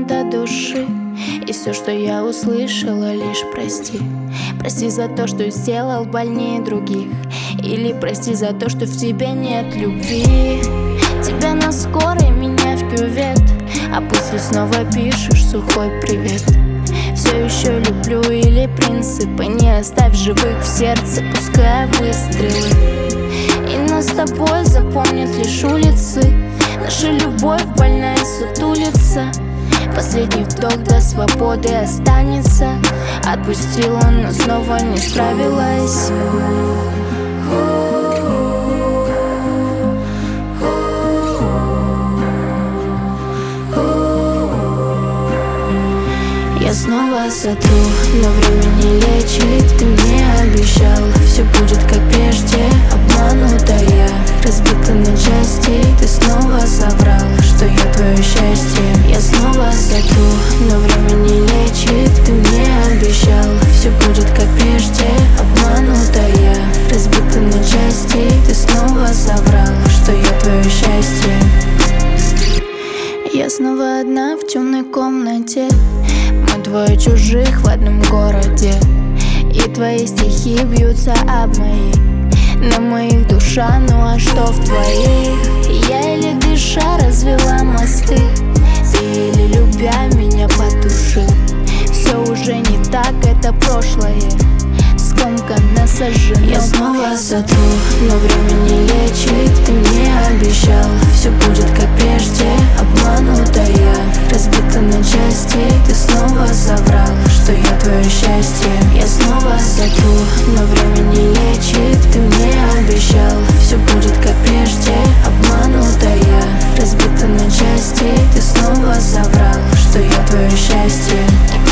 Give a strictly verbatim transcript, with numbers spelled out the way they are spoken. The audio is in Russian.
больно до души. И все, что я услышала, лишь прости. Прости за то, что сделал больнее других. Или прости за то, что в тебе нет любви. Тебя на скорой, меня в кювет, а после снова пишешь сухой привет. Все еще люблю или принципы, не оставь живых в сердце, пускай выстрелы. И нас с тобой запомнят лишь улицы. Наша любовь больная сутулится. Последний вдох до свободы останется. Отпустила, но снова не справилась. Я снова сотру, но время не лечит. Ты мне обещал, все будет как прежде. Обманутая, разбита на части. Ты снова соврал, что я твое счастье. Я снова сотру, но время не лечит. Ты мне обещал, все будет как прежде. Обманутая, разбита на части. Ты снова соврал, что я твое счастье. Я снова одна в темной комнате. Мы двое чужих в одном городе. И твои стихи бьются об мои. На моих душа, ну а что в твоих? Я еле дыша развела мосты. Ты еле любя меня потушил. Все уже не так, это прошлое скомканно сожжено. Я снова сотру, но время не лечит. Ты мне обещал, все будет как прежде. Обманутая, разбита на части. Ты снова соврал, что я твое счастье. Я снова сотру, но время не лечит. Ты мне обещал, все будет как прежде. Обманутая, разбита на части. Ты снова соврал, что я твое счастье.